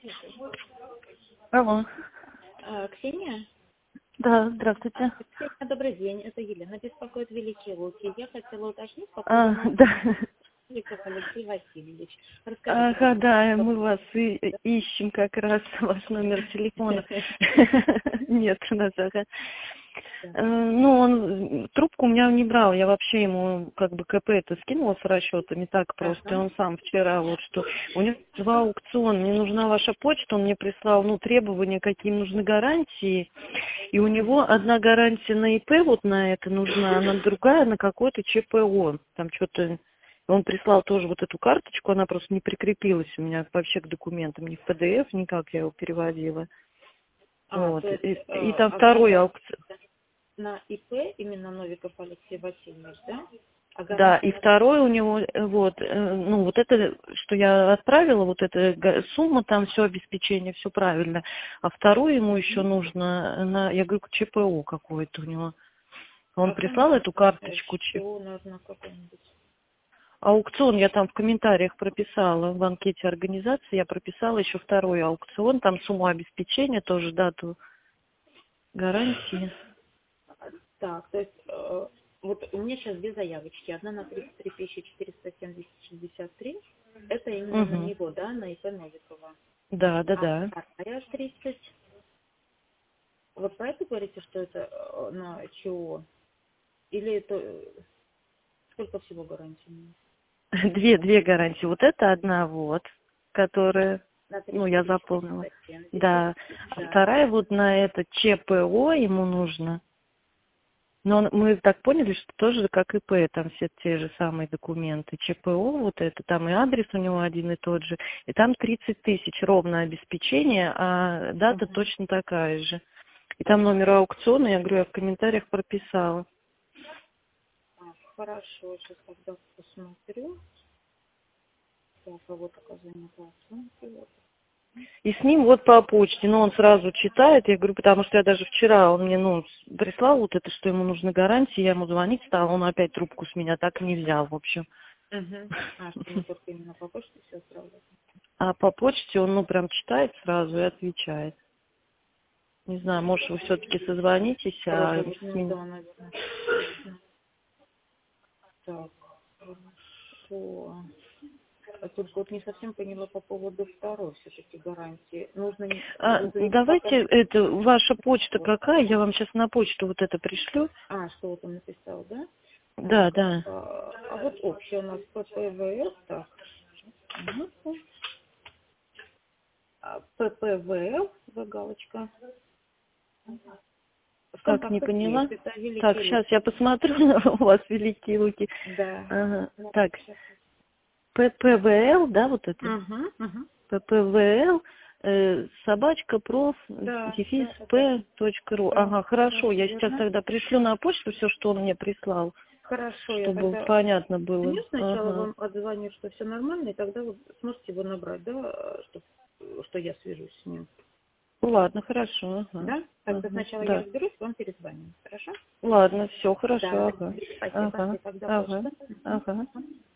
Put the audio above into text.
Алло. Ксения? Да, здравствуйте. Ксения, добрый день. Это Елена. Беспокоит Великие Луки. Я хотела уточнить по поводу Да. Новиков Алексей Васильевич. Расскажите, Ага, да, мы вас пожалуйста. ищем как раз, ваш номер телефона. Нет у нас, ага. Ну, он трубку у меня не брал, я вообще ему как бы КП это скинула с расчетами, так просто, и он сам вчера вот что, у него 2 аукциона, мне нужна ваша почта, он мне прислал, ну, требования, какие нужны гарантии, и у него одна гарантия на ИП вот на это нужна, а другая на какой-то ЧПО, там что-то, он прислал тоже вот эту карточку, она просто не прикрепилась у меня вообще к документам, ни в PDF, никак я его переводила. Вот, То есть, и там второй аукцион. на ИП именно Новиков Алексей Васильевич, да? А Да, и гарантия второй у него, вот, ну, вот это, что я отправила, вот эта сумма, там все обеспечение, все правильно. А вторую ему еще нужно, я говорю, ЧПО какое-то у него. Он прислал эту карточку. ЧПО нужно какой-нибудь? Аукцион я там в комментариях прописала, в анкете организации я прописала еще второй аукцион, там сумма обеспечения, тоже дату гарантии. Так, то есть, вот у меня сейчас две заявочки. Одна на 33 470,63. Это именно на Угу. него, да, на ИП Новикова. Да, да, А да. вторая 30. Вот про это говорите, что это на ЧО? Или это сколько всего гарантий? Две гарантии. Вот это одна вот, которая, На ну, я запомнила. 3470. Да. А Да. вторая вот на это ЧПО ему нужно. Но мы так поняли, что тоже как ИП, там все те же самые документы. ЧПО вот это, там и адрес у него один и тот же. И там 30 тысяч ровно обеспечение, а дата точно такая же. И там номер аукциона, я говорю, я в комментариях прописала. Хорошо, сейчас тогда посмотрю. Так, а вот оказание по оценке. Вот. И с ним вот по почте, ну, он сразу читает, я говорю, потому что я даже вчера, он мне, ну, прислал вот это, что ему нужны гарантии, я ему звонить стала, он опять трубку с меня так и не взял, в общем. Что не только именно по почте все отправляют? А по почте он, ну, прям читает сразу и отвечает. Не знаю, может, вы все-таки созвонитесь, а Пробовать, с ну ним... да, наверное. Так, хорошо. А только вот не совсем поняла по поводу второй все-таки гарантии. Нужно заявить пока... Давайте, это, ваша почта какая, я вам сейчас на почту вот это пришлю. Что вот он написал, да? Да, Так, да. а вот общий у нас ППВС, так. ППВЛ, галочка. Как, не Контакт есть. поняла? Это Так, Великие сейчас Луки. я посмотрю, у вас великие луки. Да. Ага. Вот Так, сейчас. ППВЛ, да, вот это? Угу. ППВЛ, собачка, проф, Да, дефис, да, да. п.ру. Да, Ага, да, хорошо, все я сейчас верно. тогда пришлю на почту все, что он мне прислал, Хорошо, я чтобы тогда понятно было. звоню сначала, Ага. вам отзвоню, что все нормально, и тогда вы сможете его набрать, да, что я свяжусь с ним. Ну, ладно, хорошо, ага. Да? Тогда Ага, сначала я да. разберусь, вам перезвоню. Хорошо? Ладно, все, хорошо, Да, ага. спасибо. Ага, И тогда ага, почта. ага.